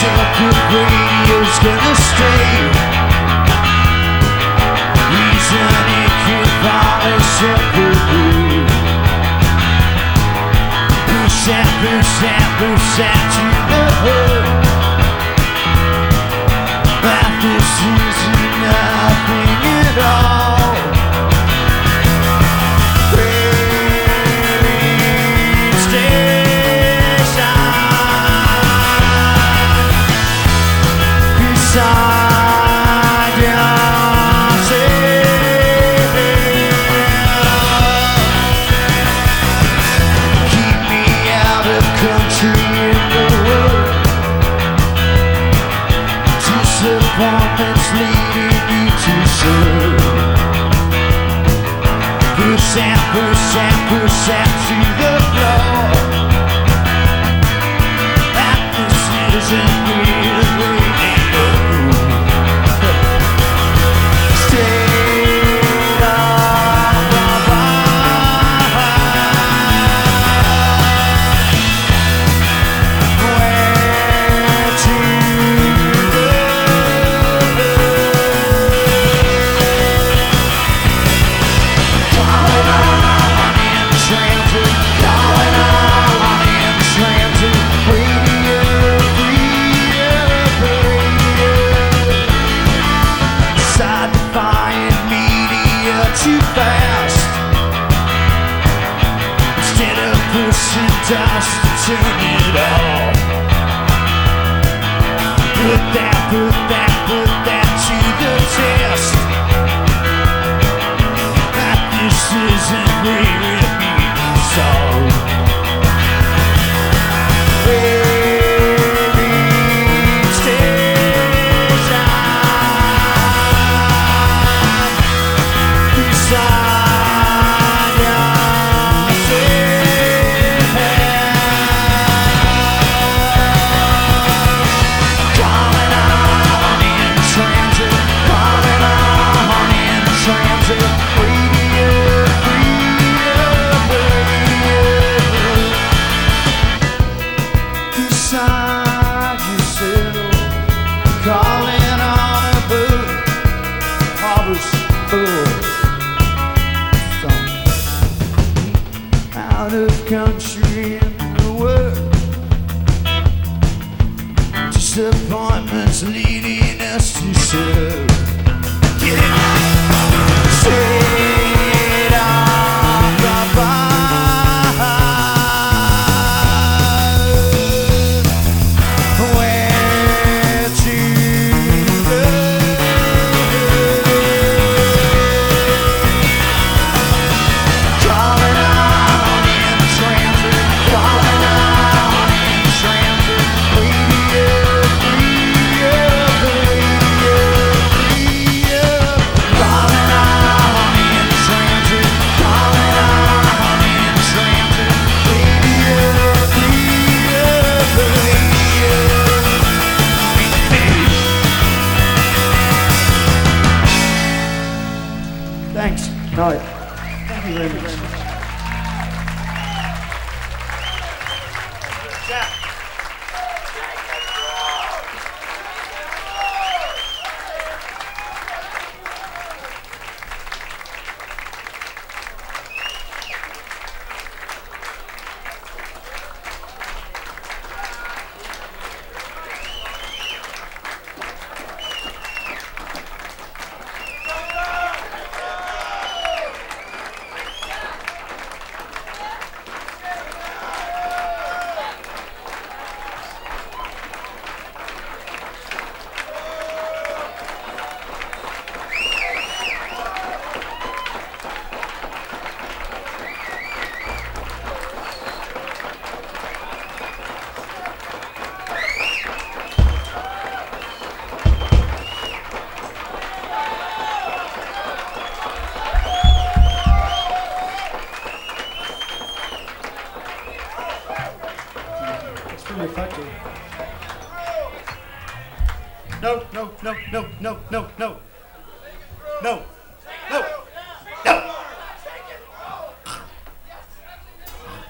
separate radio's gonna stay. Reason it could follow separately. Push out to the hood. That this is nothing at all. Rain station beside yourself. Keep me out of country in the world. Disappointments leading you to serve. Push out to the floor. That this isn't real radio. State of the where to go. Calling on in transit, radio, side-defying media too fast. Instead of pushing dust, turn it off. Put that to the test. That this isn't really being solved. Waiting station beside yourself. Calling on in transit, radio, beside yourself. Calling on a boat, harbor's full. Out of country in the world. Disappointments leading us to serve. Yeah. State of the where to go. Calling on in transit, radio, calling on in transit, radio. Thanks. All right. Thank you very much. effective. No.